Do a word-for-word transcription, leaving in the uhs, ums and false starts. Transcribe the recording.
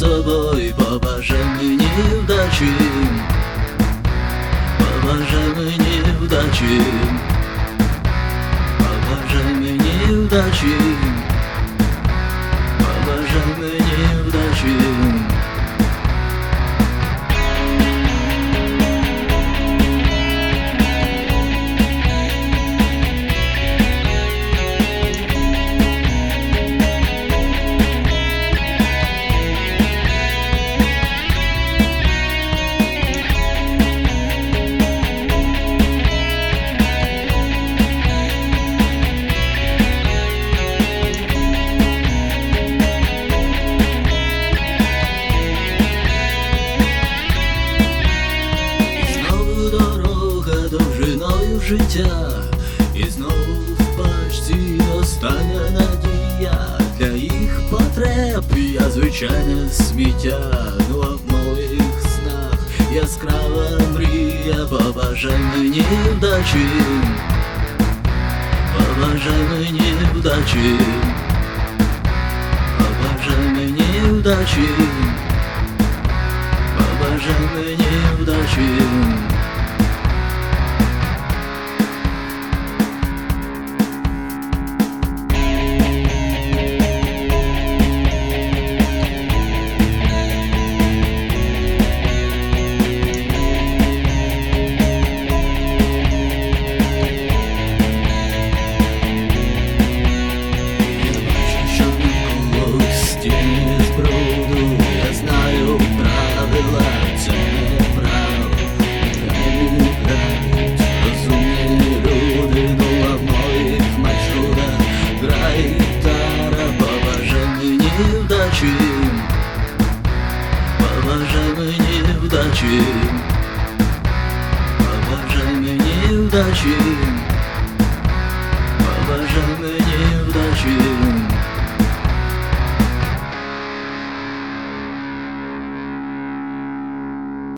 тобой, побажай мені вдачі, побажай мені вдачі, побажай мені вдачі, побажай мені вдачі. Довжиною життя, і знову в пачці остання надія. Для їх потреб я звичайне сміття, ну а в моїх снах яскрава мрія. Побажай мені вдачі, побажай мені вдачі, побажай мені вдачі, побажай мені вдачі. Побажай мені вдачі, побажай мені вдачі.